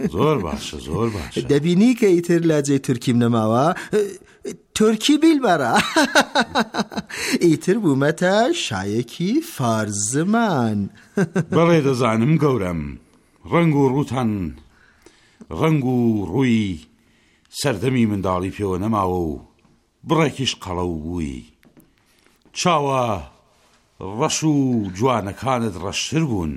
زۆر باشە زۆر باشە. دەبینی کە ئیتر لاجێ تورکیم نەماوە تورکی بیلبەرە. ئیتر بوومەتە شایەکی فارزمان. بەڵێ دەزانم گەورم، ڕەنگ و ڕووتان ڕەنگ و ڕووی سەردەمی منداڵی پێوە نەماوە و بڕێکیش قەڵە و بووی. چاوە ڕەش و جوانەکانت ڕەشتر بوون،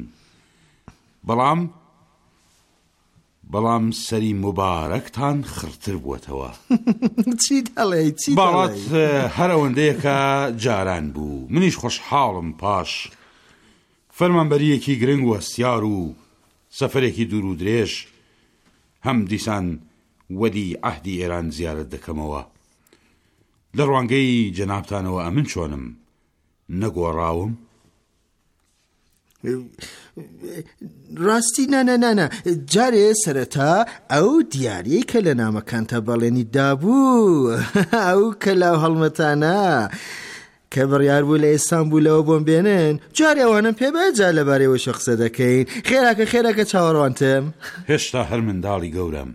بەڵام سەری مبارەکتان خڕتر بووەتەوە. چی دەڵێ چی باڵات هەر ئەوەندەیەکە جاران بوو. منیش خۆشحاڵم پاش فەرمانبەریەکی گرنگ و هەستیار و سەفەرێکی دوور و درێژ هەم دیسان وەدی عەهدی ئێران زیارەت دەکەمەوە. لە ڕوانگەی جەنابتانەوە ئەمن چۆنم نەگۆڕاوم؟ ڕاستی نانە جارێ سەرەتا ئەو دیاریەی کە لە نامەکانتە بەڵێنی دابوو ئەو کەلاو هەڵمەتانە کە بڕیار بوو لە ئێستانبولەوە بۆم بێنن، جارێ ئەوانم پێ بەجا لەبارەوە قسە دەکەین. خێراکە چاوەڕوانتم. هێشتا هەر منداڵی گەورم.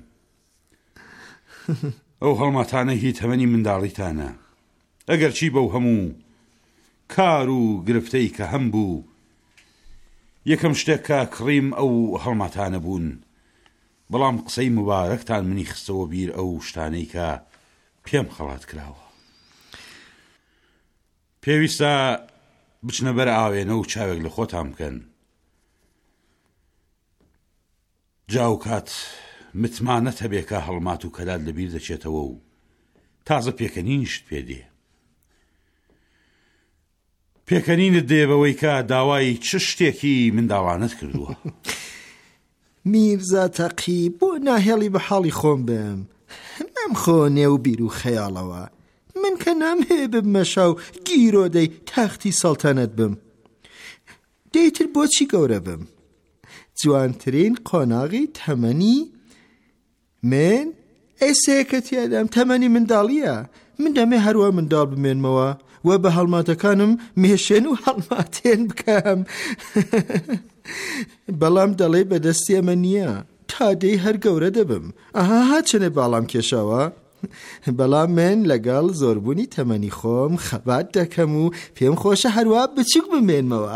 ئەو هەڵمەتانە هی تەمەنی منداڵیتانە. ئەگەر چی بەو هەموو کار و گرفتەی کە هەم بوو، یەکەم شتێک کە کڕیم ئەو هەڵمەتانە بوون. بەڵام قسەی مبارەکتان منی خستەوە بیر ئەو شتانەی کە پێم خەڵات کراوە. پێویستە بچنە بەر ئاوێنە و چاوێک لە خۆتان بکەن. جا و کات متمانەت هەبێ کە هەڵمات و کەلات لەبیر دەچێتەوە و تازە پێکەنینیشت پێ دێ. پێکەنینت دێ بەوەی کە داوای چ شتێکی منداڵانت کردووە. میرزا تەقی بۆ ناهێڵی بە حاڵی خۆم بم. نەم خۆ نێو بیر و خەیاڵەوە. من کە نامهێ ببمە شاو گیرۆدەی تاختی سەڵتەنەت بم. دەیتر بۆچی گەورە بم؟ جوانترین قۆناغی تەمەنی من ئێسەیەکە تیادام تەمەنی منداڵیە. من دەمێ هەروە منداڵ بمێنمەوە و بە هەڵماتەکانم مێشێن و هەڵماتێن بکەم. بەڵام دەڵێ بەدەستی ئەمە نییە، تا دەی هەر گەورە دەبم. ئەها چنێ باڵام کێشاوە. بەڵام من لەگەڵ زۆربوونی تەمەنی خۆم خەبات دەکەم و پێم خۆشە هەروە بچووک بمێنمەوە.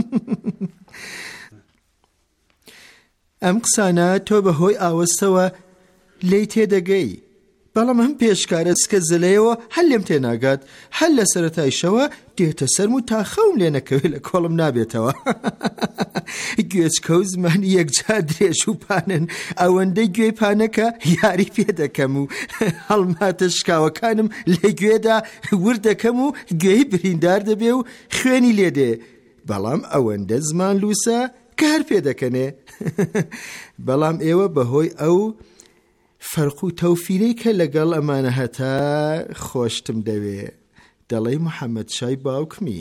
ئەم قسانە تۆ بەهۆی ئاوەستەوە لێی تێدەگەی. بەڵام هەم پێشکارە سکە زلەیەوە هەر لێم تێناگات. هەر لە سەرەتایشەوە دێتە سەرم و تاخەوم لێ نەکەوێت لە کۆڵم نابێتەوە. گوێچکە و زمانی یەکجا درێژ و پانن ئەوەندەی گوێی پانەکە یاری پێ دەکەم و هەڵماتە شکاوەکانم لە گوێدا ور دەکەم و گوێی بریندار دەبێ و خوێنی لێدێ. بەڵام ئەوەندە زمان لووسە کە هەر پێ دەکەنێ. بەڵام ئێوە بەهۆی ئەو فەرق و تەوفیرەی کە لەگەڵ ئەمانە هەتا خۆشتم دەوێ. دەڵێ محەممەد شای باوکمی.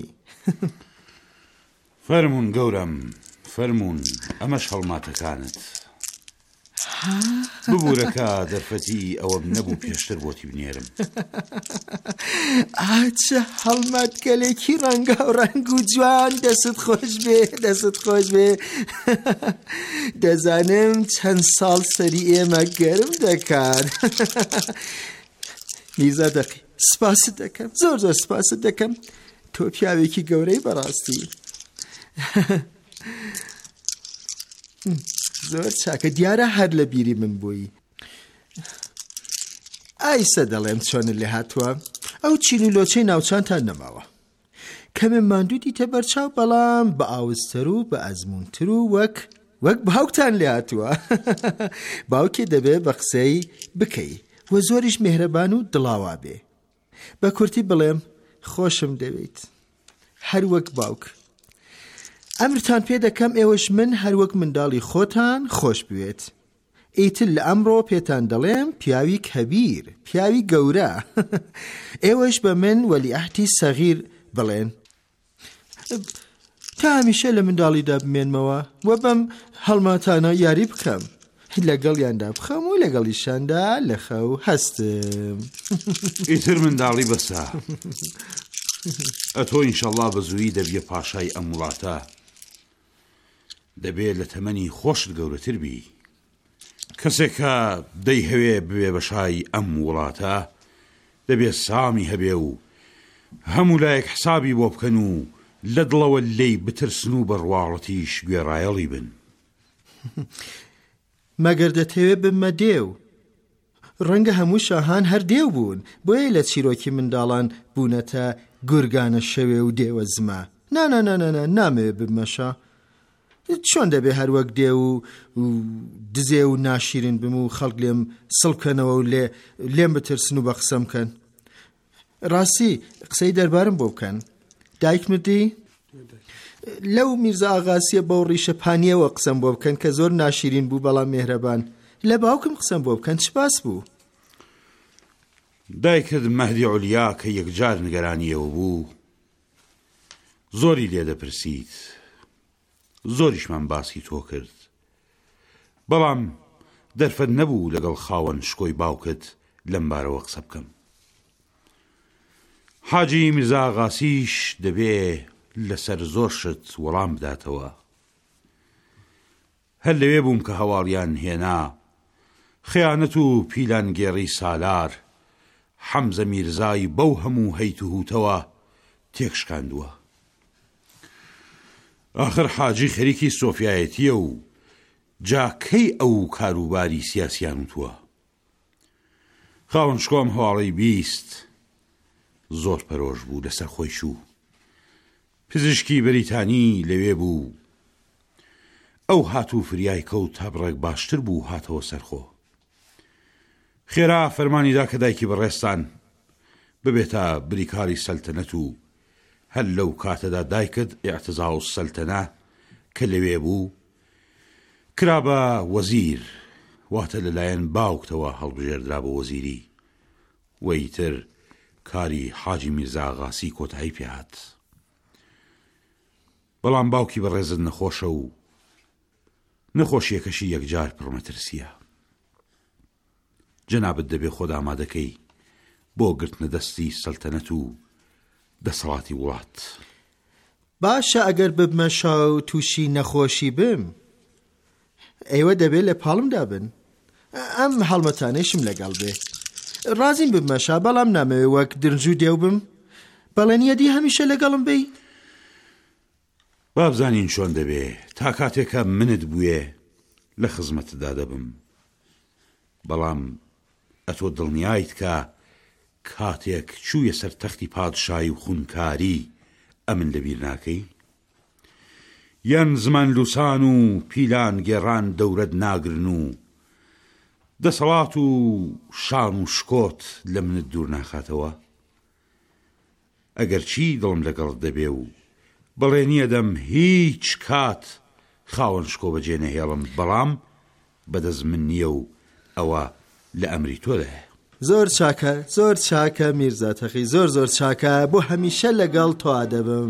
فەرمونون گەورم فەرمونون، ئەمەش هەڵماتەکانت ببوورەکە دەرفەتی ئەوە نەبوو پێشتر بۆتی بنێرم. ئاچە هەڵمات گەلێکی ڕەنگا و ڕەنگ و جوان. دەست خۆش بێ دەست خۆش بێ. دەزانم چەند ساڵ سەری ئێمە گەرم دەکات. میرزا دەقی سپاست دەکەم، زۆر سپاست دەکەم. تۆ پیاوێکی گەورەی بەڕاستی. زۆر چاکە، دیارە هەر لە بیری من بووی. ئایسە دەڵێم چۆنت لێ هاتووە. ئەو چین و لۆچەی ناوچانتان نەماوە کە من ماندوو دیتە بەرچاو، بەڵام بە ئاوستر و بە ئەزمونتر و وەک باوکتان لێ هاتووە. باوکێ دەبێ بە قسەی بکەی و زۆریش مێهرەبان و دڵاوا بێ. بە کورتی بڵێم خۆشم دەوێت هەر وەک باوک. ئەمرتان پێ دەکەم ئێوەش من هەر وەک منداڵی خۆتان خۆش بوێت. ئیتر لە ئەمڕۆ پێتان دەڵێم پیاوی کەبیر، پیاوی گەورە. ئێوەش بە من وەلیعهدی سەغیر بڵێن. تا هەمیشە لە منداڵیدا بمێنمەوە و بەم هەڵماتانە یاری بکەم. لەگەڵیاندا بخەم و لەگەڵیشاندا لە خەو هەستم. ئیتر منداڵی بەسە. ئەتۆ ئینشەڵڵا بە زووی دەبیە پاشای ئەم وڵاتە. دەبێت لە تەمەنی خۆشت گەورەتر بی. کەسێک کە دەیهەوێ بوێ بەشای ئەم وڵاتە دەبێت سامی هەبێ و هەموو لایەک حسابی بۆ بکەن و لە دڵەوە لێی بترسن و بەڕواڵەتیش گوێڕایەڵی بن. مەگەر دەتەوێت بمە دێو. ڕەنگە هەموو شاهان هەر دێو بوون، بۆیە لە چیرۆکی منداڵان بوونەتە گورگانە شەوێ و دێوە زمە. نامەوێت بمەشە. چۆن دەبێ هەر وەک دێ و دزێ و ناشیرن بم و خەڵک لێم سڵکەنەوە و لێم بترسن و بە قسەم کەن. ڕاستی قسەی دەربارم بۆ بکەن. دایک مردی؟ لەو میرزا ئاغاسیە بەو ڕیشە پانیەوە قسەم بۆ بکەن کە زۆر ناشیرین بوو بەڵام مێهرەبان. لە باوکم قسەم بۆ بکەن چ باس بوو؟ دایکت مەهدی عولیا کە یەکجار نیگەرانیەوە بوو زۆری لێ دەپرسیت، زۆریشمان باسی تۆ کرد، بەڵام دەرفەت نەبوو لەگەڵ خاوەن شکۆی باوکت لەم بارەوە قسە بکەم. حاجی میرزا ئاغاسیش دەبێ لەسەر زۆر شت وەڵام بداتەوە. هەر لەوێ بووم کە هەواڵیان هێنا خەیانەت و پیلانگێڕی سالار حەمزە میرزای بەو هەموو هەیت و هوتەوە تێکشکاندووە. آخر حاجی خەریکی سۆفیایەتیە و جاکەی ئەو کاروباری سیاسیان وتووە. خاوەن شکۆم هەواڵی بیست زۆر پەرۆژ بوو لەسەر خۆی شوو. پزیشکی بەریتانی لەوێ بوو. ئەو هاتوو فریای کەوت هەبڕێک باشتر بوو هاتەوە سەرخۆ. خێرا فەرمانیدا کە دایکی بەڕێستان ببێتە بریکاری سەلتەنەت و هەر لەو کاتەدا دایکت ئیعتزا و سەلتەنە کە لەوێ بوو کرا بە وەزیر، واتە لەلایەن باوکتەوە هەڵبژێردرا بە وەزیری. وەیتر کاری حاجی میرزا ئاغاسی کۆتایی پێهات. بەڵام باوکی بەڕێزت نەخۆشە و نەخۆشیەکەشی یەکجار پڕمەترسیە. جەنابەت دەبێ خۆت ئامادەکەی بۆ گرتنە دەستی سەلتەنەت و دەسەڵاتی وڵات. باشە ئەگەر ببمەشە و تووشی نەخۆشی بم، ئێوە دەبێت لە پاڵمدا بن. ئەم هەڵمەتانەیشم لەگەڵ بێ. ڕازیم ببمەشە بەڵام نامەوێ وەک درنج و دێو بم. بەڵێنیەدی هەمیشە لەگەڵم بی. بابزانین چۆن دەبێ تا کاتێکە منت بووێ لە خزمەتدا دەبم. بەڵام ئەتۆ دڵنیایت کە کاتێک چوویە سەر تەختی پادشایی و خونکاری ئەمن لەبیر ناکەی؟ یان زمان لوسان و پیلان گێڕان دەورەت ناگرن و دەسەڵات و شان و شکۆت لە منت دوور ناخاتەوە؟ ئەگەر چی دڵم لەگەڵ دەبێ و بەڵێنیە دەم هیچ کات خاوەن شکۆ بەجێ نەهێڵم، بەڵام بەدەست من نییە و ئەوە لە ئەمری تۆدایە. زۆر چاکە میرزا تەقی، زۆر چاکە، بۆ هەمیشە لەگەڵ تۆ دەبم.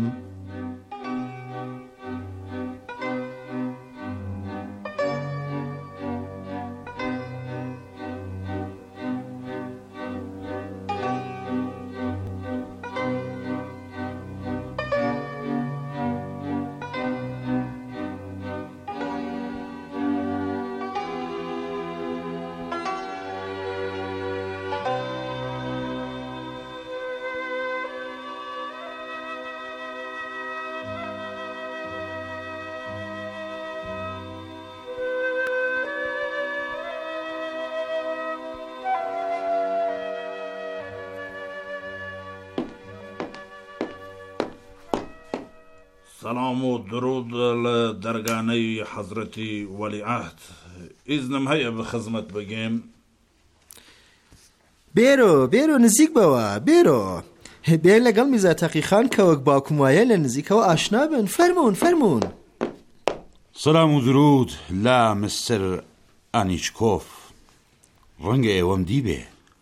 سلام و درود لدرگانه حضرت ولیعهد. ئیزنم هەیە بە خزمەت بگەم. بێرۆ نزیک بەوە بێرۆ بێن لەگەڵ میرزا تەقی خان کە وەک باوکم وایە لە نزیکەوە ئاشنا بن. فەرمونون. سلام و درود لە مستر ئانیچکۆف. ڕەنگە ئێوەم دیبێ.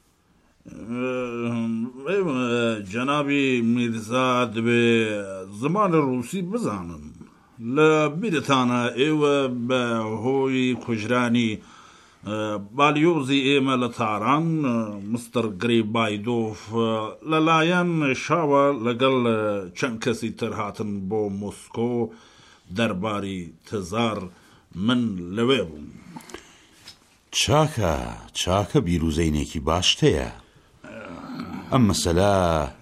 جەنابی میرزا دەبێ زمانی ڕووسی بزانن. لە بیرتانە ئێوە بە هۆی کوژرانی بالیۆزی ئێمە لە تاران مستر گریبایدۆف لەلایەن شاوە لەگەڵ چەند کەسی تر هاتن بۆ مۆسکۆ دەرباری تزار. من لەوێ بووم. چاکە بیرروزینێکی باشتەیە. ئەم مەسەلا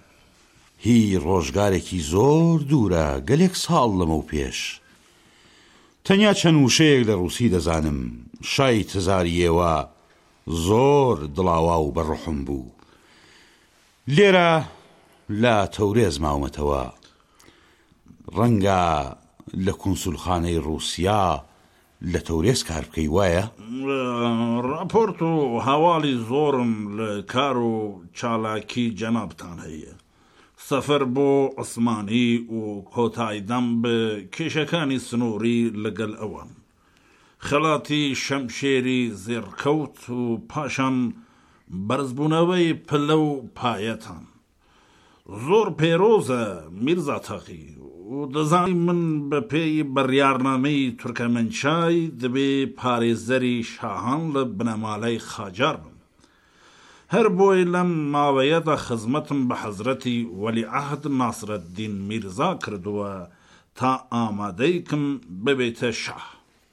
هی ڕۆژگارێکی زۆر دوورە، گەلێک ساڵ لەمە و پێش. تەنیا چەند وشەیەک لە ڕووسی دەزانم، شای تزاریەوە زۆر دڵاوا و بەڕحم بوو. لێرە لە تەورێز ماومەتەوە، ڕەنگە لە کونسولخانەی ڕووسیا لە تەورێز کار بکەی وایە؟ راپۆرت و هەواڵی زۆرم لە کار و چالاکی جەنابتان هەیە. سەفەر بۆ عوسمانی و کۆتایدەم بە کێشەکانی سنووری لەگەڵ ئەوان، خەڵاتی شەمشێری زێڕکەوت و پاشان بەرزبوونەوەی پلە و پایەتان. زۆر پێرۆزە میرزا تەقی، و دەزانی من بە پێی بەڕیارنامەی تورکەمەنچای دەبێ پارێزەری شاهان لە بنەمالەی خاجار بم. هەر بۆی لەم ماوەیەدا خزمەتم بە حەزرەتی وەلیعەهد ناسرەددین میرزا کردووە تا ئامادەیکم ببێتە شاه.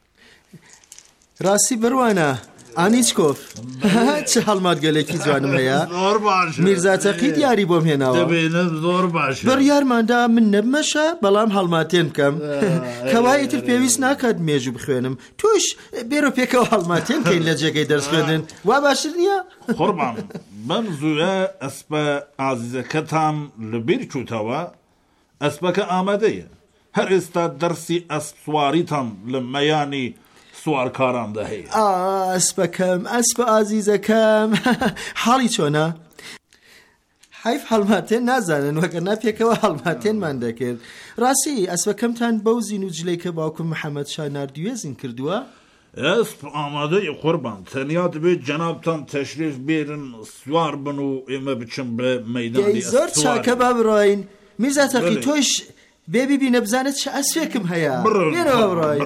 ڕاستی بڕوانە ئانیچکۆف، چه هەڵمات گەلێکی جوانم هەیە. زۆر باشە. میرزا تەقی دیاری بۆم هێناوە. دەبێنێت زۆر باشە. بڕیارماندا من نەبمەشە، بەڵام هەڵماتێن بکەم. کەوایەتر پێویست ناکات مێژوو بخوێنم، توش بێرە پێکەوە هەڵماتێن کەین لە جێگەی دەرس خوێندن. وا باشتر نییە؟ قوربان بەم زووە ئەسپە ئازیزەکەتان لەبیر چووتەوە. ئەسپەکە ئامادەیە. هەر ئێستا دەرسی ئەسپ سواریتان لە مەیانی سوارکاراندا هەیە. ئەسپەکەم، ئەسپە ئازیزەکەم، حاڵی چۆنە؟ حیف هەڵماتێن نازانن، وەگەرنا پێکەوە هەڵماتێنمان دەکرد. ڕاستی ئەسپەکەمتان بەو زین و جلەی کە باوکم محەممەد شا ناردوێزین کردووە؟ ئەسپ ئامادەی قوربان، تەنیا دەبێت جەنابتان تەشریف بێرن سوار بن و ئێمە بچم بە مەیدانی زۆر چاکە با بڕۆین. میرزا تەقی تۆش بێبی بینە بزانێت چه ئەسپێکم هەیە. بێرەوە بڕۆین.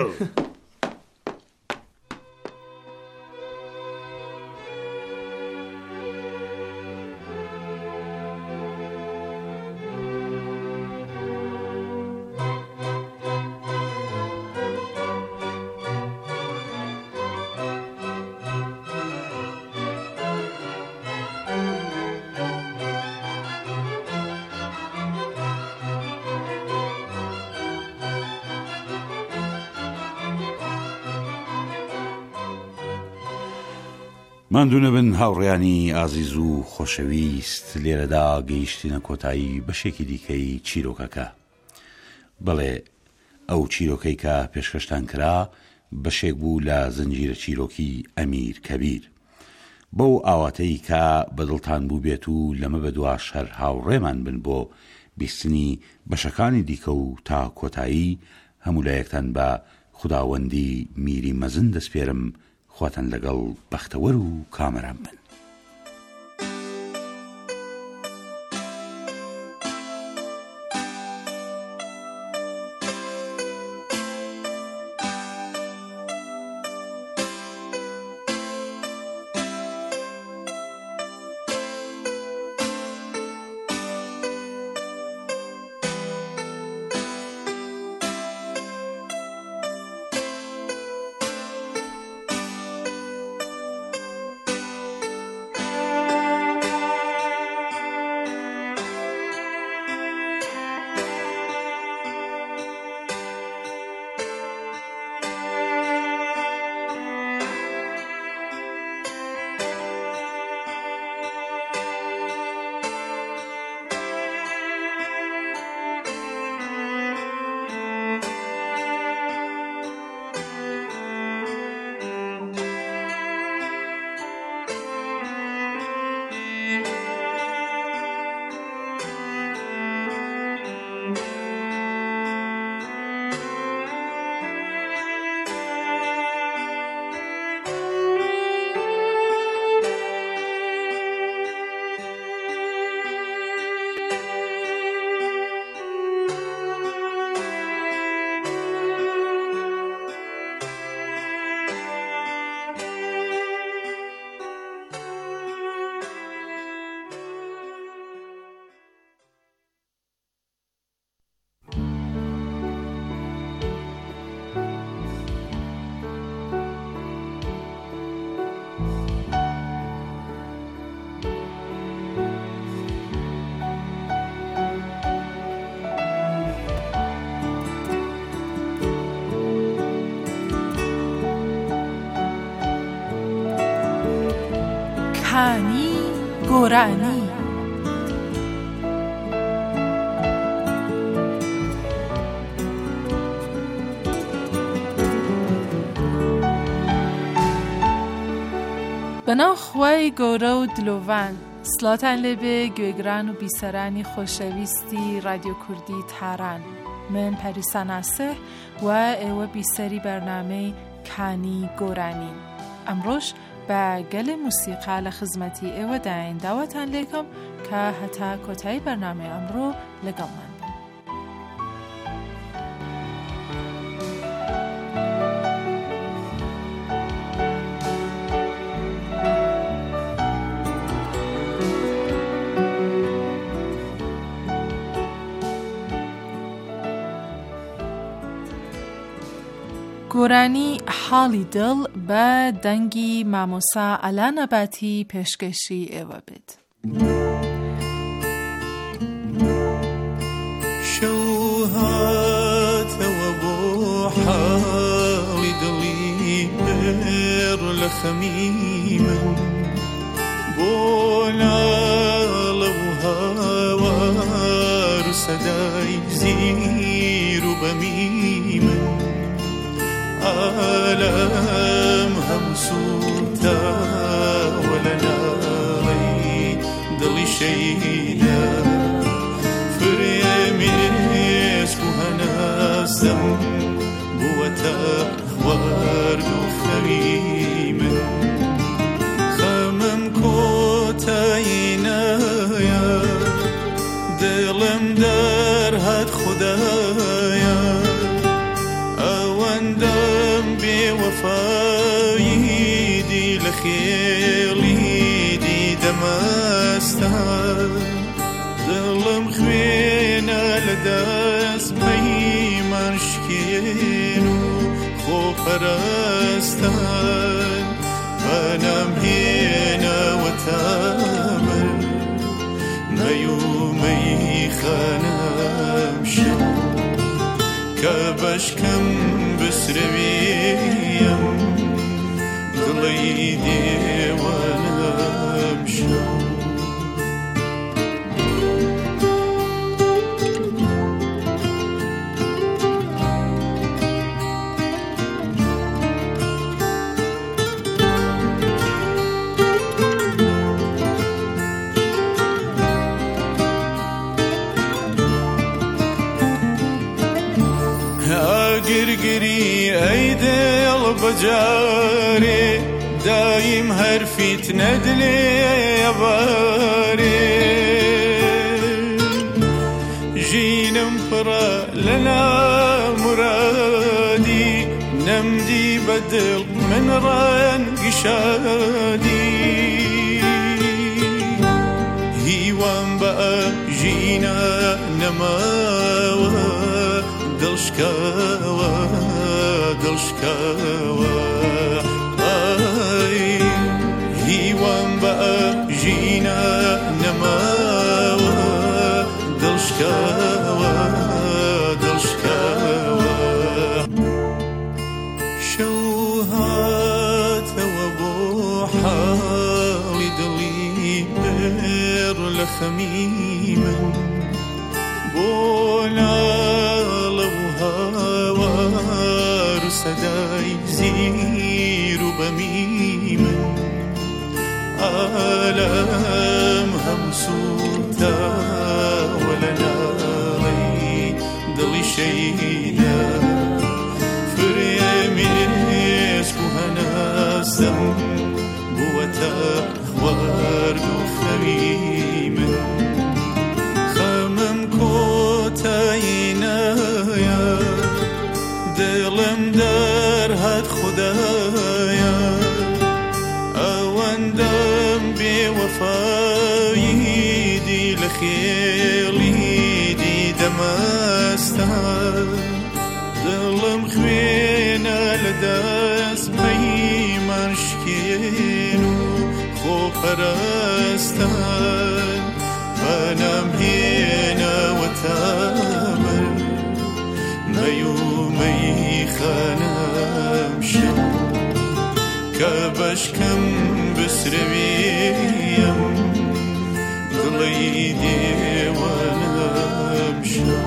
ماندوونە بن هاوڕێیانی ئازیز و خۆشەویست، لێرەدا گەیشتینە کۆتایی بەشێکی دیکەی چیرۆکەکە. بەڵێ ئەو چیرۆکەی کە پێشکەشتان کرا بەشێک بوو لە زنجیرە چیرۆکی ئەمیر کەبیر. بەو ئاواتەی کە بەدڵتان بوو بێت و لەمە بەدواش هەر هاوڕێمان بن بۆ بیستنی بەشەکانی دیکە و تا کۆتایی، هەموو لایەکتان بە خوداوەندی میری مەزن دەسپێرم، خواتن لەگەڵ بەختەوەر و کامەران بن. کانی گۆرانی. بەناو خوای گەورە و دلۆڤان، سڵاتان لێبێ گوێگران و بیسەرانی خۆشەویستی رادیۆ کوردی تاران. من پەریسا ناسح و ئێوە بیسەری بەرنامەی کانی گۆرانین. ئەمڕۆژ بە گەلێ موسیقا لە خزمەتی ئێوەداین. داواتان لێکەم کە هەتا کۆتایی بەرنامەی ئەمڕۆ لەگەڵمان بن. گۆرانی حاڵی دڵ بە دەنگی مامۆسا ئەلا نەباتی پێشکەشی ئێوە بێت. شەو هاتەوە بۆ حاڵی دڵی بێڕ لە خەمی من، بۆ ناڵە و هاوار و سەدای زیر و بەمی من، عالم همسوتا ولناي دلي شيدا فريميس كهناسم بوتا ورد خريم خمم كوتاينا يا دلم در هات خدايا وفايدي لخيلي دي دمستان ظلم خوينا لداس بيمان شكينو خو پرستان منام هنا وتامر ميومي خانم شو كبشكم بسرويم ضليدي وانا مشو قرقري ايدي البجاري دايم هرفي تندلي يا باري جينا مفرا لنا مرادي نمدي بدل من ران قشادي هيوان بقى جينا نماوى دلشكاوى دلشكاوى آي هيوان بقى جينا نماوى دلشكاوى دلشكاوى شو هاتوا بو حالي دلي بير لخميمن بونا هاوار سداي زير بمي من، عالم همسوتا ولناي دلي شيدا فريميس كهناسم بوتا ورد خريم خمم كوتاينا دلم در هات خدايا اوندم بوفايدي لخيلي دي دمستان دلم خوينا لداس بيمان شكينو خو پرستان منام هنا وتامر ميومي خانم شو كبشكم بسرویم دڵی دێوانم شەو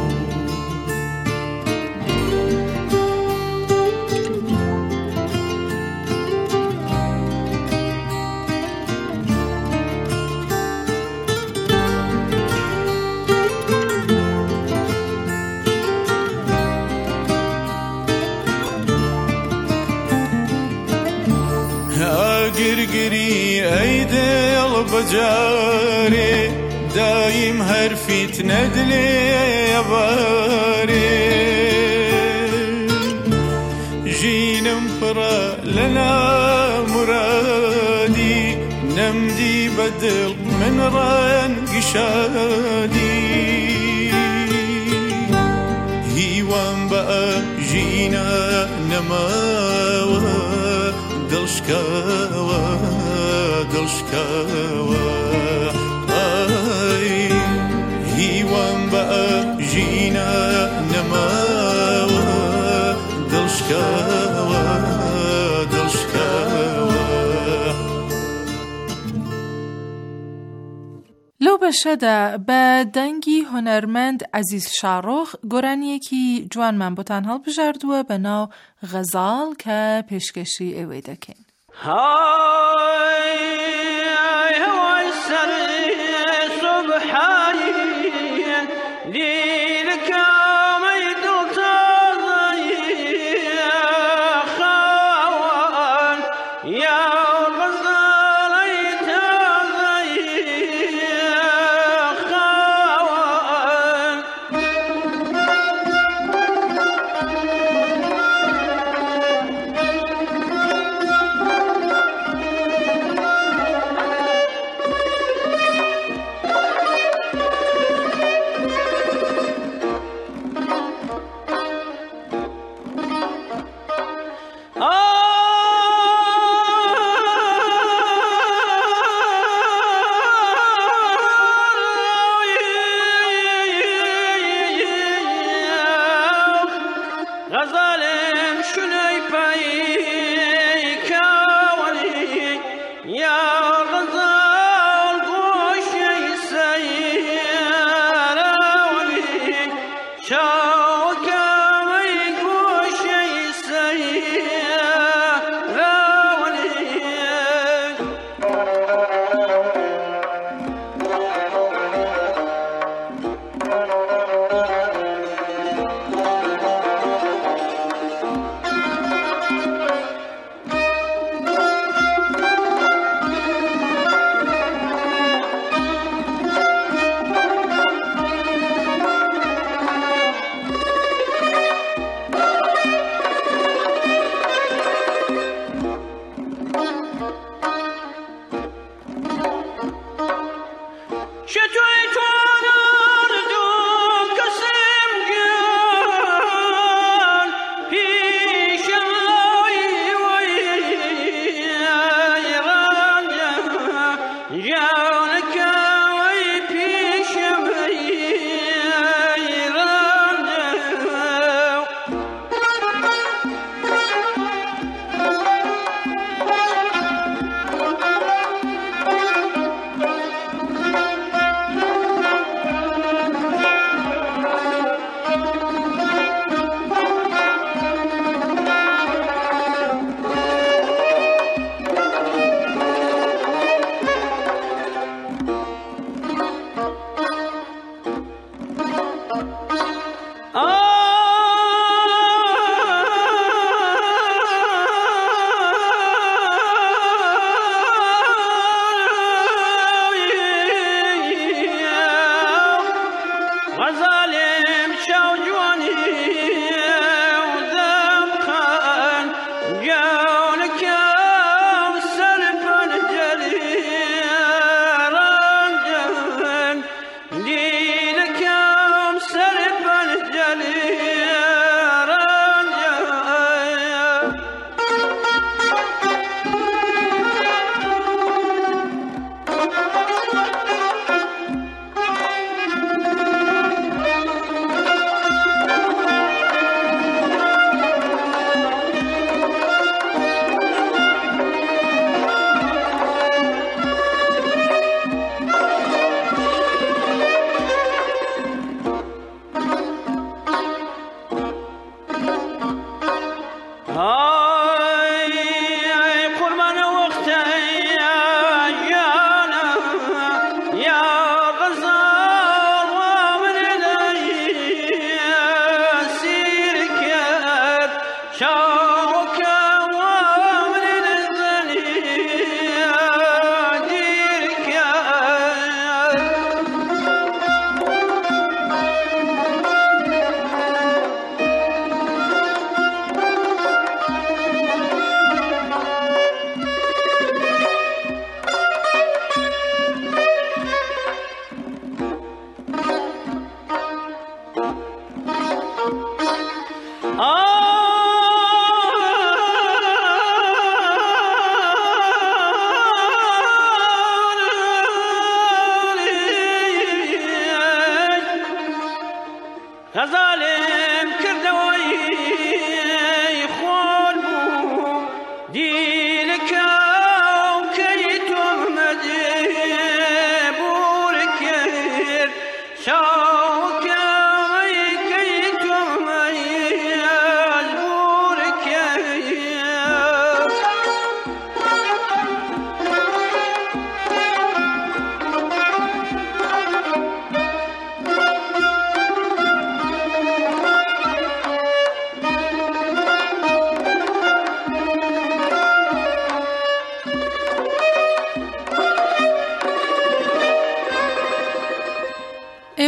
گرگری ای دل بجاری دایم هر فتنه دلی باری جینم پرا لنا مرادی نمدی بدل من رنگ شادی هیوان با جینا نماوه دڵشکاوە ئای هیوام بە ژینە نەماوە دڵشکاوە لەو بەشەدا بە دەنگی هۆنەرمەند عەزیز شاڕۆخ گۆرانیەکی جوانمان بۆتان هەڵبژاردووە بە ناو غەزاڵ کە پێشکەشی ئێوەی دەکەین. هوای سەری سوبحانی دیرکەمەی دڵتازایی خاوەن یا غەزاڵەی تازایی خاوەن غزالم شنوی پایی کاولی یا غزال گوشی سیراولی شاوکمی گوشی سیراولی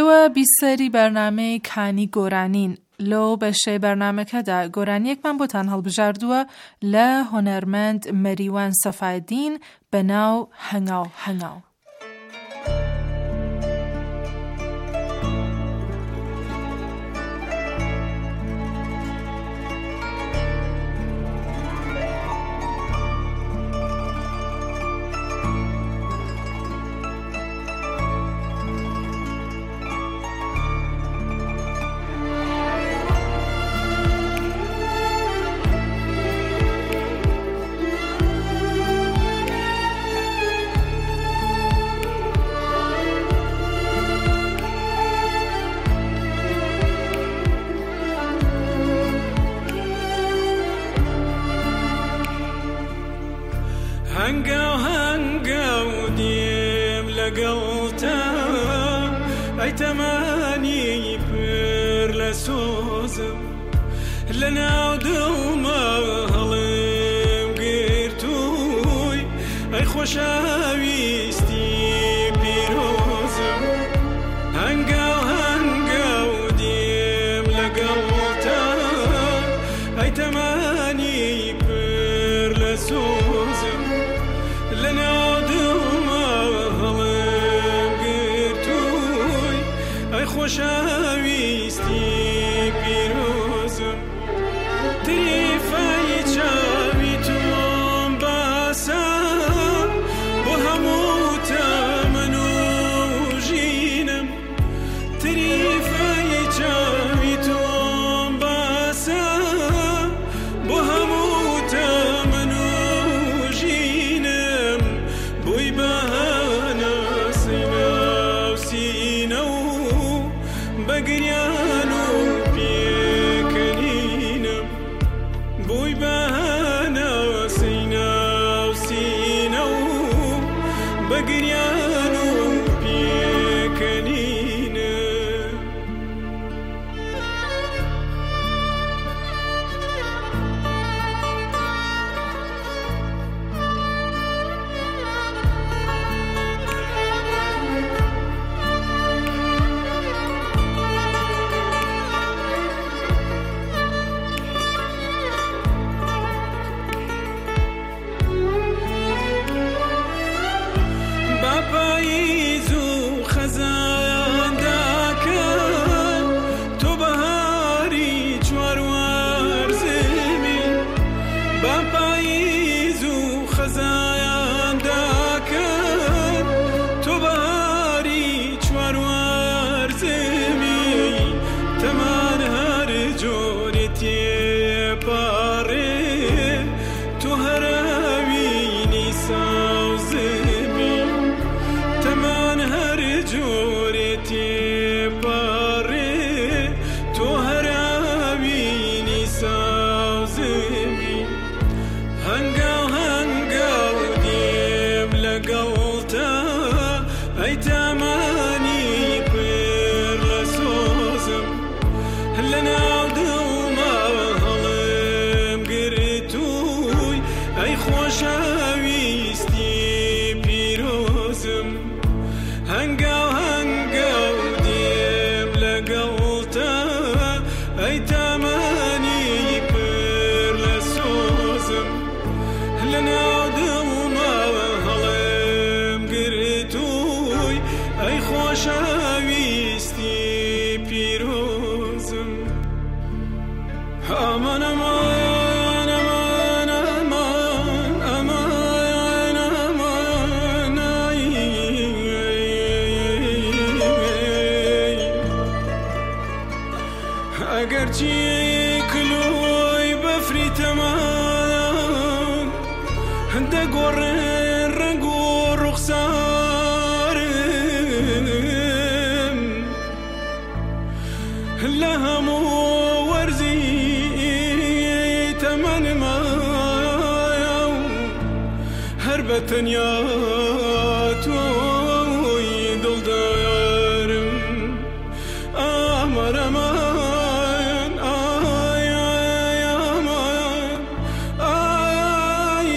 ئێوە بیسەری بەرنامەی کانی گۆرانین. لەو بەشەی بەرنامەکەدا گۆرانیەکمان بۆتان هەڵبژاردووە لە هۆنەرمەند مەریوان سەفادین بە ناو هەنگاو هەنگاو. هەنگاو دێم لەگەڵتە ئەی تەمانی پر لە سۆزم لە ناو دڵمە هەڵم گرتووی ئەی خۆشەویستی پیرۆزم. هەنگاو دێم لەگەڵتە ئەی تەمانی پر لە سۆزم لە ناو دڵمە هەڵم گرتووی ئەی خۆشەویستی پیرۆزم. تریفای چاوی تۆم باسە بۆ هەموو تەمەن و ژینم. تریفای چاوی تۆم باسە بۆ هەموو تەمەن و ژینم. بووی بەهانە سینە و سینە و بەگریان و پێکەنینم. بووی بەهانە سینە و سینە و بەگریان و پێکەنینم. پاییز و خەزان داکەن تۆ بەهاری چواروەرزمی. با پاییز و خەزان داکەن تۆ بەهاری چواروەرزمی. تەمان هەر جۆرێ تێپەڕێ تۆ هەراوینی ساوزمی. تەمان هەر جۆرێ تێپەڕێ تۆ هەراوینی ساوزمی. هەنگاو دێم لەگەڵتە ئەی تەمانی پر لە سۆزم لە ناو دڵمە هەڵم گرتووی ئەی خۆشەویستی پیرۆزم. هەنگاو دێم لەگەڵتە ئەی تەمانی پر لە سۆزم لە ناو دڵمە هەڵم گرتووی ئەی خۆشەویستی پیرۆزم. ئەمان ئەمان ئەمان ئەمان ئەمان ئەمان ئەگەرچی کلۆی بەفری تەمان دەگۆڕێن ڕەنگ و ڕوخسارم. لە هەموو وەرزی تەمەنمایە و هەر بە تەنیا تۆی دڵدارم. ئەمان ئەمان ئای ئەمان ئای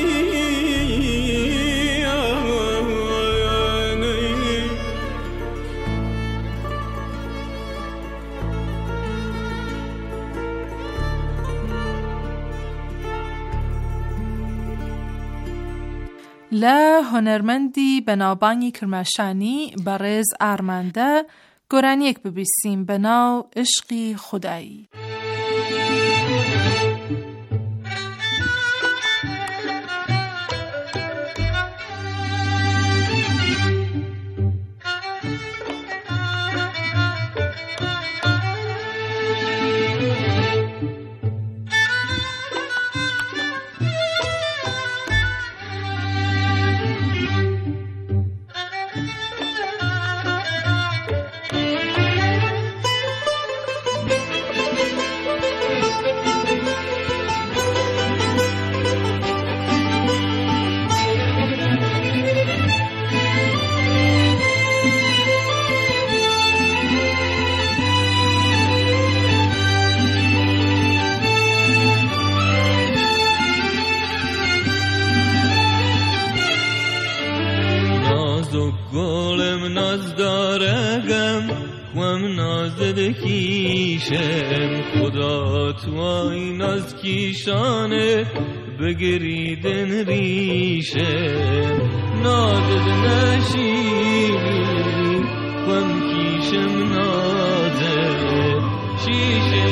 ئەمان لا هنرمندی بنابانگی کرماشانی برز آرمانده گرانیک ببیسیم بناو عشقی خدایی. کیشم خدا توی ناز کیشانه بگریدن ریشم نادد نشینی خم کیشم نازه شیشه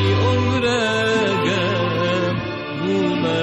عمرگم بومه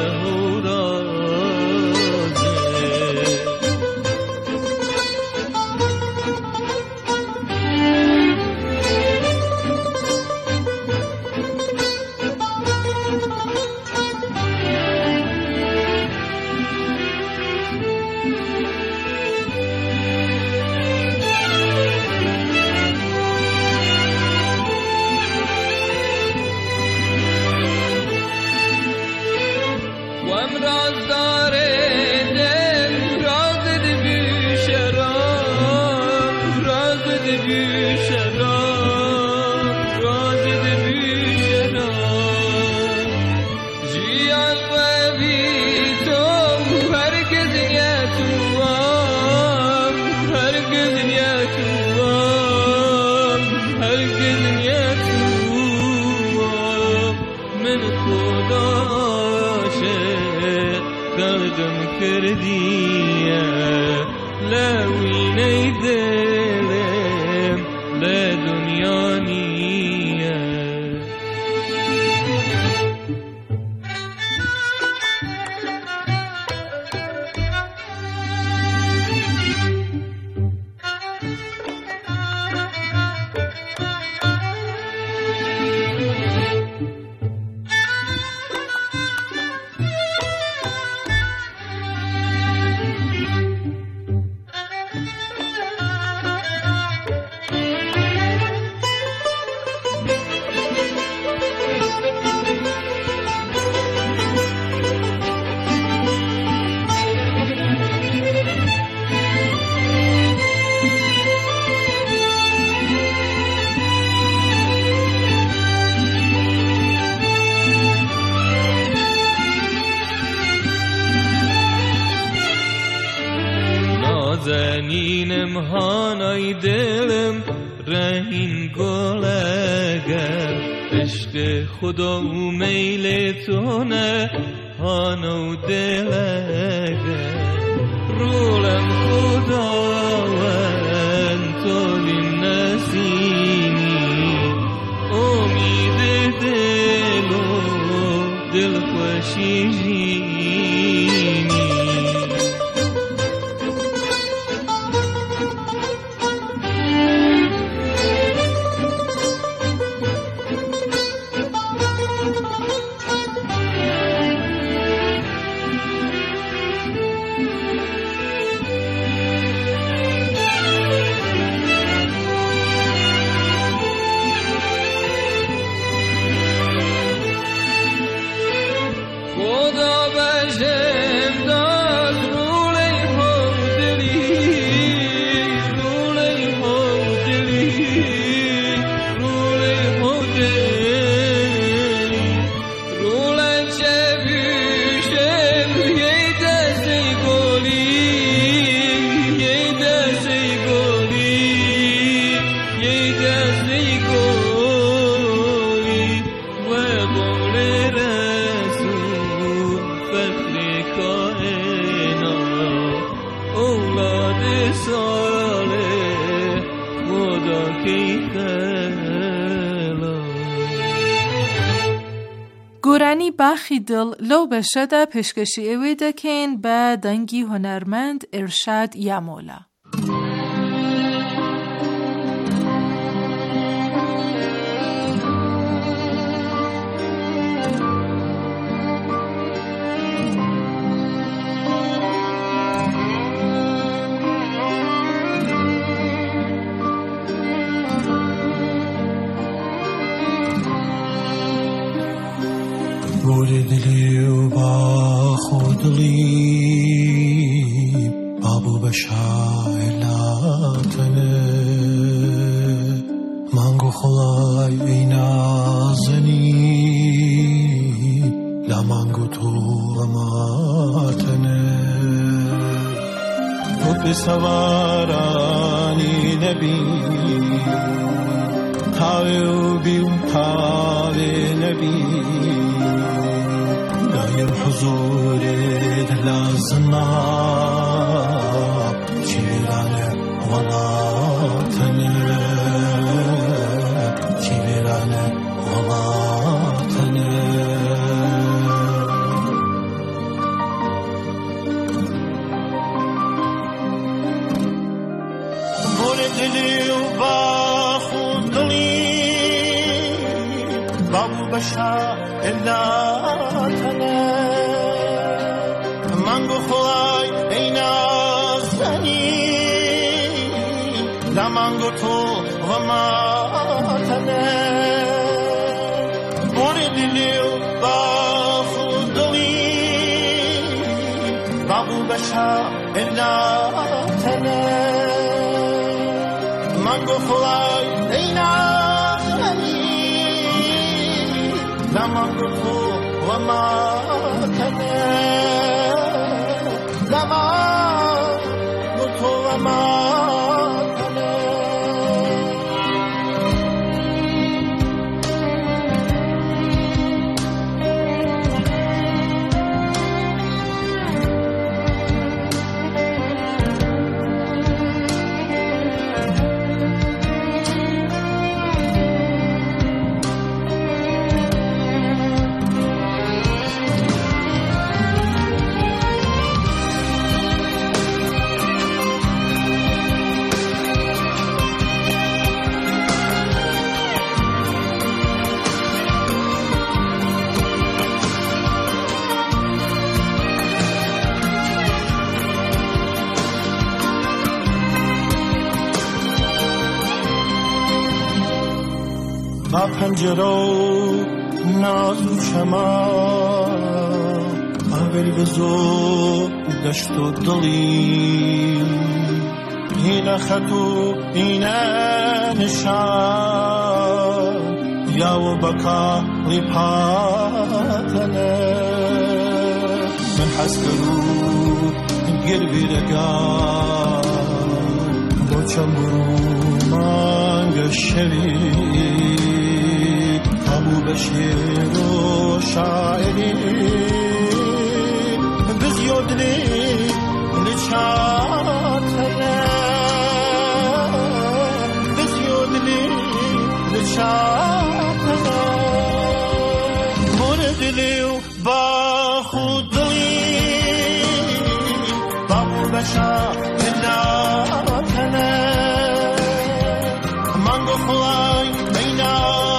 زنینم هانای دلم رهین گلگر عشق خدا و میل تو نه هانو دلگر رولم خداوند تو نسینی امید دل و دل خوشی ساله مودا کیخلا گورانی باخی دل لو بشده پشکشی اوی دکین با دنگی هنرمند ارشاد یامولا. بوری دلی و با خودلی بابو بشایلاتنه مانگو خلای ای نازنی لا مانگو تو اماتنه تو بسوارانی نبی تاوی و بیون تاوی نبی الحضور لازمنا كبيرانه ولاطنه كبيرانه ولاطنه بردلي وباخدلي بابو بشا إلا مانگو خلای ای نازنی لا مانگو تو و ماتنه بوری دلی و با خودلی بابو بشا الا تنه مانگو خلای ای نازنی لا مانگو تو و ماتنه لما تو و ما با پنجرو نازو چما آوری بزو دشت و دلی اینا خطو اینا نشان یا و بکا لیپاتنه من حس کرو قلبی رگان بوچم برو مانگ شوی ابو بشیر و شاعری بزیادلی لچاتنه بزیادلی لچاتنه مردلی و با خودلی ابو بشیر لاتنه مانگو خلای بینا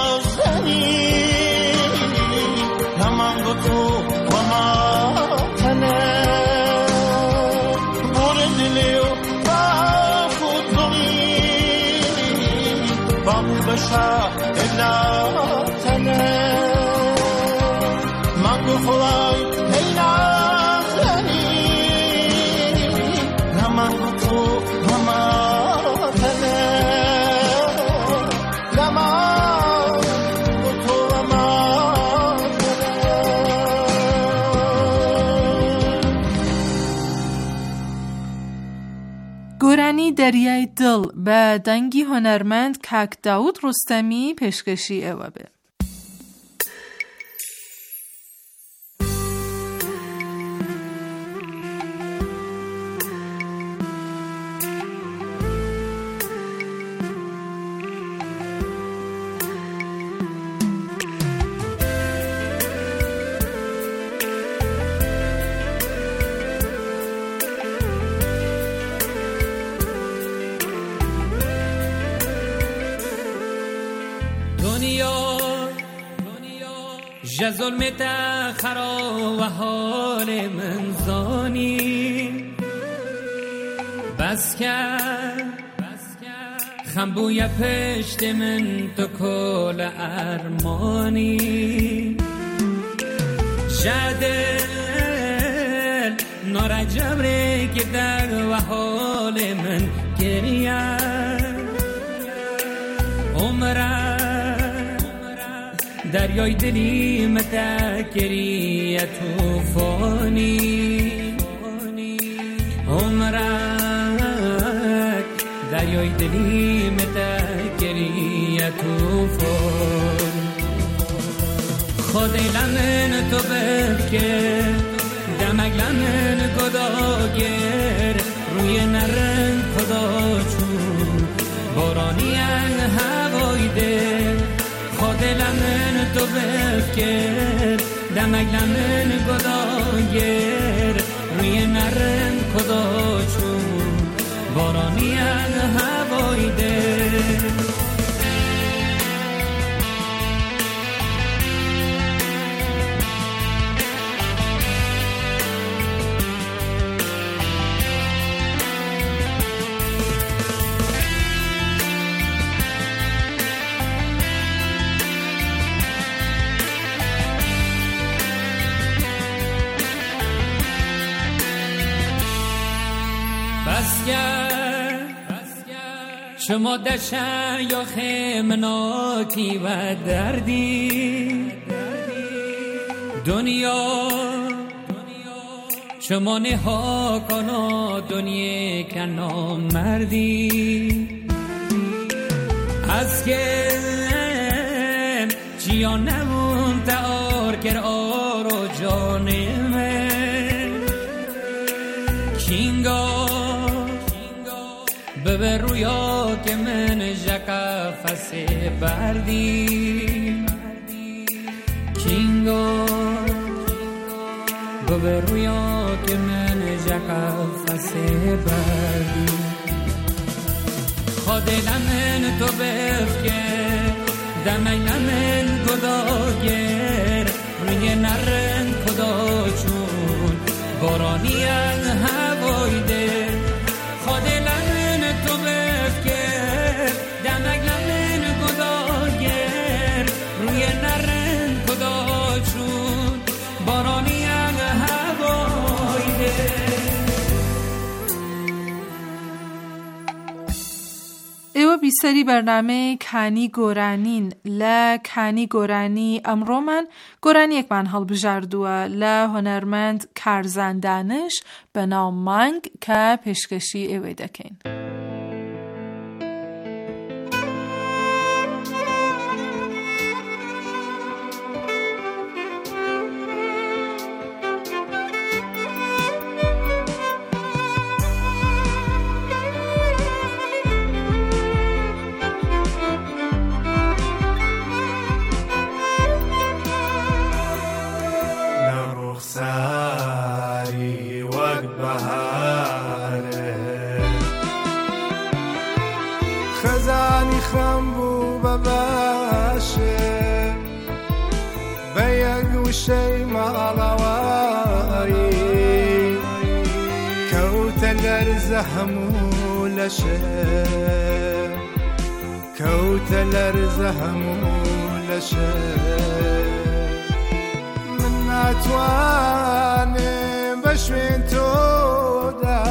بشا إلا تنا مانگو خلای هینا زنی نمانگو تو نما تنا نمانگو تو نما گورانی دریای دل به دنگی هنرمند کاک داود رستمی پیشکشی اوابه. جا ظلم تخرا و حال من زانی بس کرد خمبوی پشت من تو کل ارمانی جدل نار جبره که در و حال من گریه عمره دریای دلی متکری توفانی عمره دریای دلی متکری توفان خود لمن تو بفکر دمک لمن گداگر روی نرن خدا چون بارانی هوای دل خود لمن تو بفکر دمک لمن گداگر روی نرن خدا چون بارانی هوای دل شما دشن یا خیمناکی و دردی دنیا شما نها کنا دنیا کنا مردی از که جیان نمون تار کر آرو جانمه کینگا ببر رویا که من جکا فسی بردی کینگو ببر رویا که من جکا فسی بردی خود لمن تو بفکر دمی لمن گداگر روی نرن کدا چون بارانی هوای دل خود لمن تو بفکر دمک لمن گداگر روی نرن کدا چون بارانی هوای دل ئێوە بیسەری بەرنامەی کانی گۆرانین لە کانی گۆرانی ئەمڕۆمان گۆرانیەکمان هەڵبژاردووە لە هۆنەرمەند کارزان دانش بە ناو مانگ کە پێشکەشی ئێوە دەکەین. خزانی خمبو بباشه بیگ وشی مالواری کوت لرزه همو لشه کوت لرزه همو لشه من نتوانم بشوین تو دا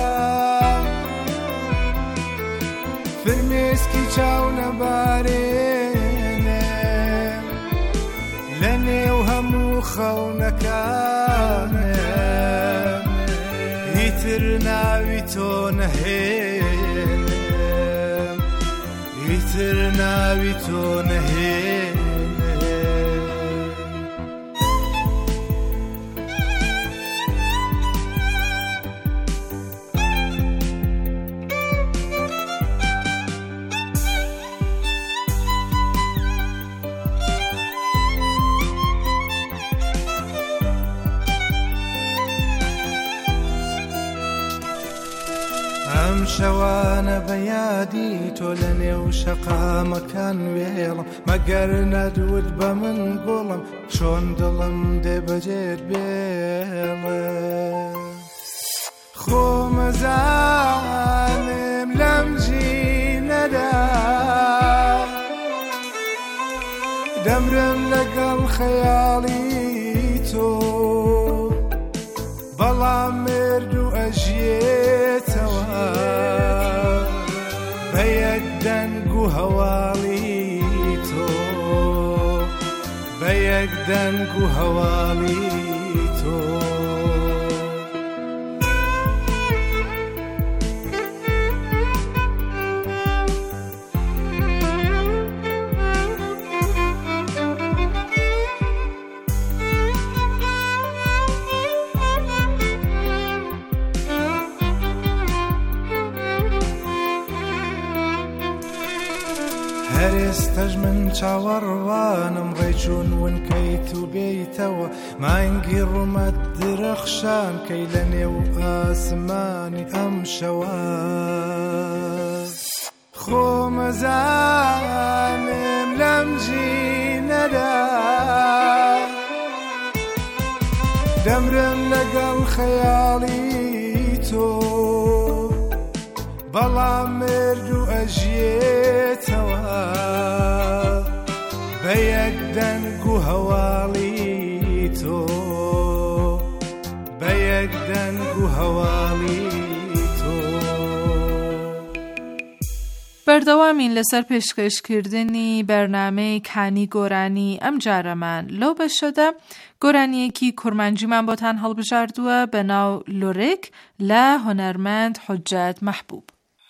فرمێسکی چاو نەبارێنێ لە نێو هەموو خەونەکانێ هیتر ناوی تۆ نەهێنێ هیتر ناوی تۆ نەهێنێ شەوانە بەیادی تۆ لە نێو شەقامەکان وێڵم مەگەر نەدوت بە من گوڵم چۆن دڵم دێ بەجێت بێڵە خۆمەزانم لەم ژینەدا دەمرم لەگەڵ خەیاڵی تۆ بەڵام مردو ئەژێتەوە بە یەک دەنگ و هەواڵی تۆ بە یەک دەنگ و هەواڵی تۆ هەرێستەش من چاوەڕوانم ڕێچوون ونکەیت و بێیتەوە مانگی ڕوومەت درەخشان کەی لە نێو ئاسمانی ئەم شەوە خۆمەزانم لەم ژینەدا دەمرم لەگەڵ خەیاڵی تۆ بەڵام مردو ئەژێتەوە بە یەک دەنگ و هەواڵی تۆ بە یەک دەنگ و هەواڵی تۆ بەردەوامین لەسەر پێشکەشکردنی بەرنامەی کانی گۆرانی ئەم جارەمان لەو بەشەدا گۆرانیەکی کورمانجیمان بۆتان هەڵبژاردووە بە ناو لۆرێک لە هۆنەرمەند حوجەت مەحبوب.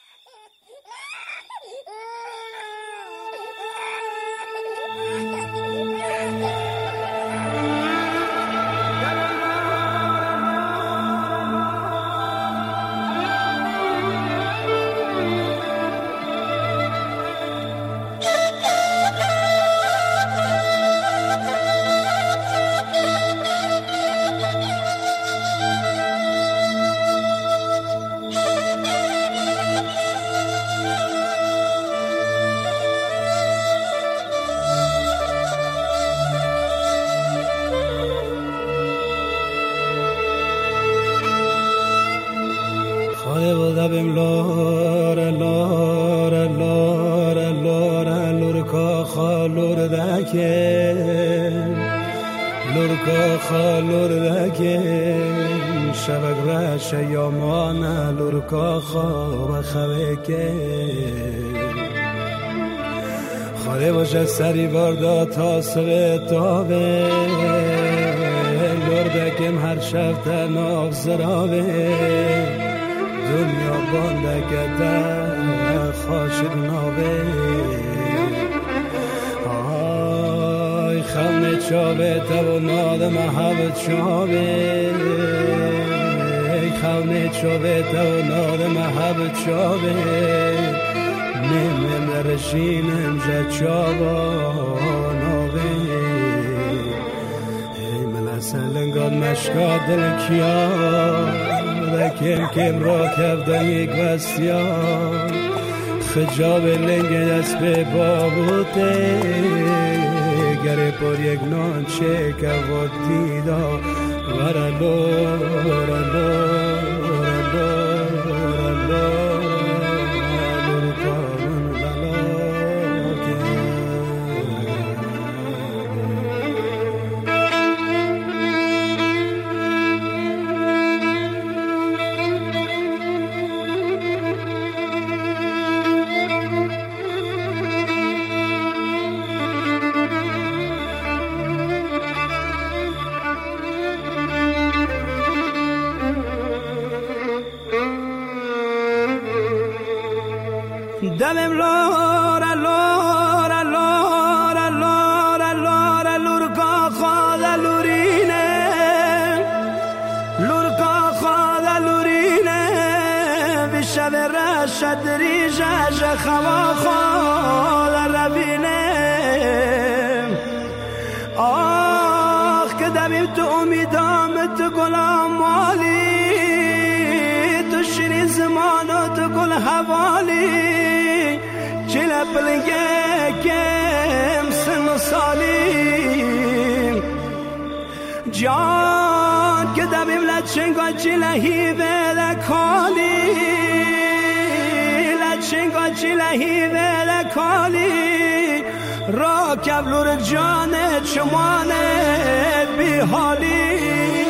دبم لاره لاره لاره لاره لورکا خالور دکه لورکا خالور دکه شبک رش یامانه لورکا خواب خواه که خاله باشه سری باردا تا سوه تابه لوردکم هر شب تناغ زرابه دنیا بانده کده خاشق نابه آی خلنه چابه تبو نادم حبت شابه خلنه چابه تبو نادم حبت شابه نمیم رشینم جد چابا نابه ای من اصلا لنگاد مشکا دل کیا کم کم را کردن یک وستیان خجاب لنگ دست به بابوته گره پر یک نان چه کود دیدا ورالو ورالو ورالو ورالو دلم لورا لورا لورا لورا لورا لورکا خود لورینه لورکا خود لورینه بشب رشد ریجاج خوا خود ربینه آخ که دمیم تو امیدام تو گلام مالی تو شیرین زمان تو گلام هوالی چله پلنگه کم سن سالی جان که دبیم لچنگا چله هیوه لکالی لچنگا چله هیوه لکالی را کبلور جان چمانه بی حالی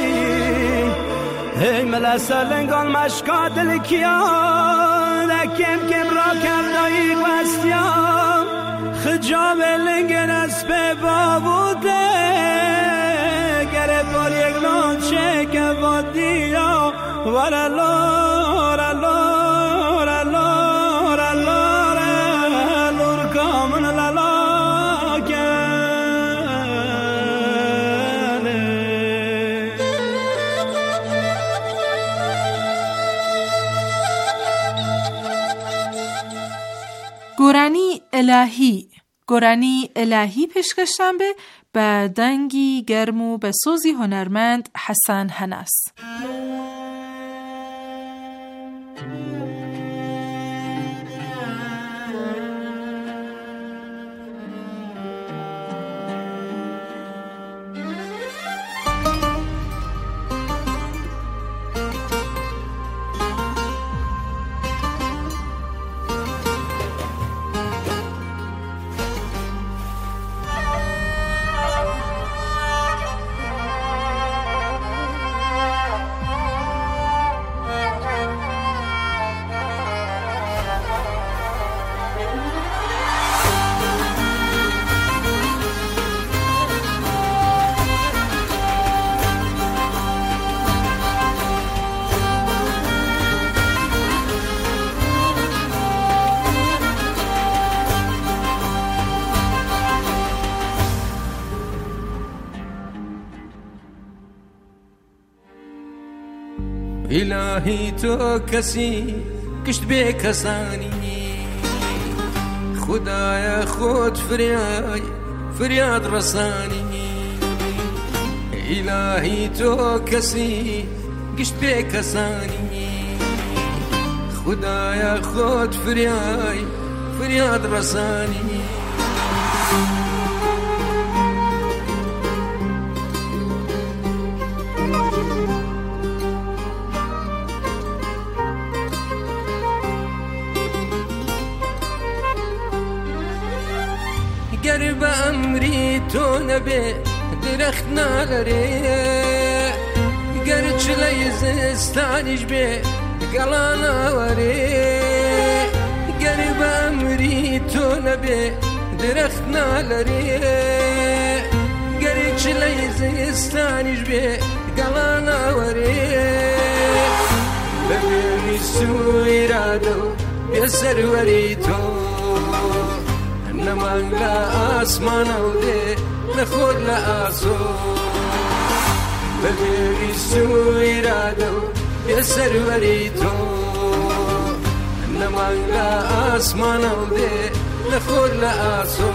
ای ملسر لنگان مشکا دل کیا لکم کم را کردایی بستیا خجاب لنگن از به بابوده گره بار یک نوچه که بادیا ورالور الور الور الور الور کامن لالا گۆرانی ئەلاهی پێشکەشتان بە دەنگی گەرم و بە سۆزی هۆنەرمەند حەسەن هەناس. إلهي تو كسي كشت بيك كساني خدايا خود فرياد رساني إلهي تو كسي كشت بيك كساني خدايا خود فرياد رساني قرب أمري تو نبي درختنا لري قرد شليز استانيش بي قلانا وري قرب أمري تو نبي درختنا لري قرد شليز استانيش بي قلانا وري ببيني سوي رادو يسر وريتو نمان لا آسمان ودي نخود لا آسو ببيري سوي رادو يسر وريتو نمان لا آسمان ودي نخود لا آسو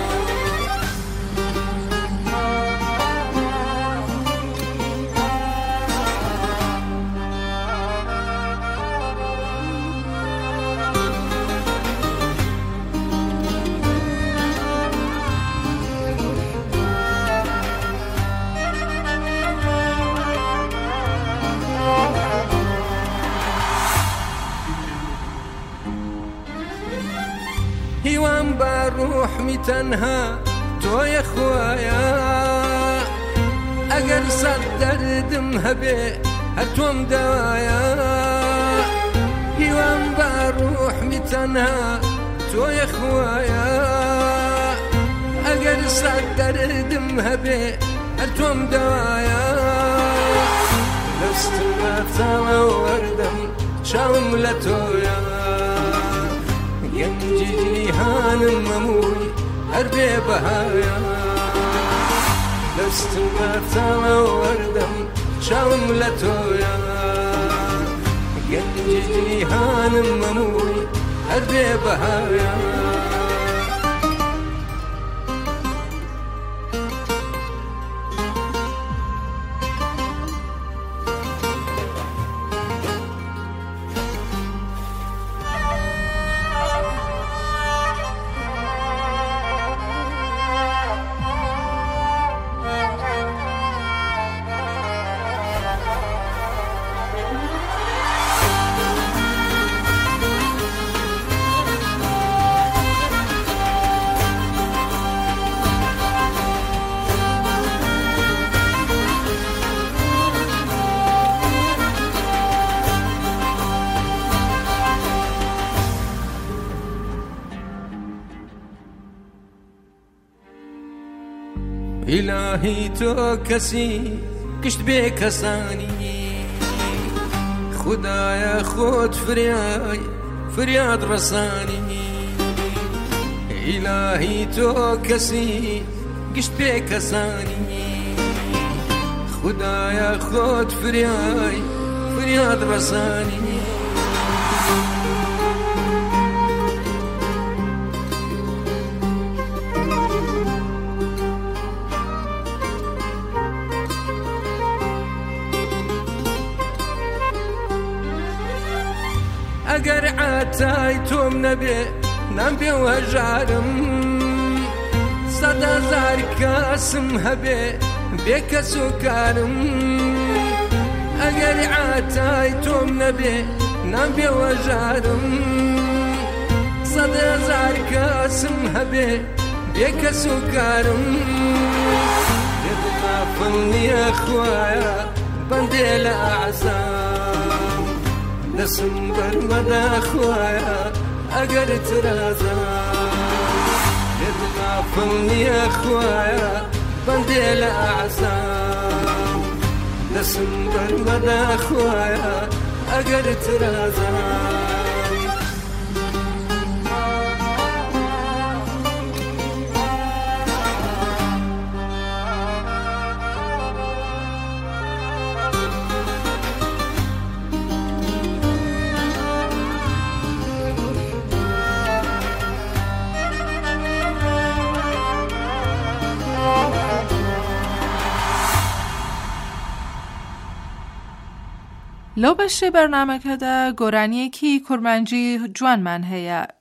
هیوان با روح می تنها تو یا خوایا اگر صد دردم هبه هر توم دوایا هیوان با روح می تنها تو یا خوایا اگر صد دردم هبه هر توم دوایا دستم تام وردم شام لتویا گنج جیهان مموی هر بی بهایا دستم تام وردم شام لتویا گنج جیهان مموی هر بی بهایا إلهي تو كسي كشت بي كساني خدايا خود فرياد رساني إلهي تو كسي كشت بي كساني خدايا خود فرياد رساني أقر عتاي توم نبي وجارم صدى زار كاسم هبي بيك سكارم أقر عتاي توم نبي وجارم صدى زار كاسم هبي بيك سكارم يتغافلني يا أخوايا بندي لأعزام نسم برمدا أخوايا أقر ترازا يتغافلني يا أخوايا بندي لأعزام نسم برمدا أخوايا أقر ترازا لو بشه برنامه کده گرانیه کی کرمانجی جوان من هیا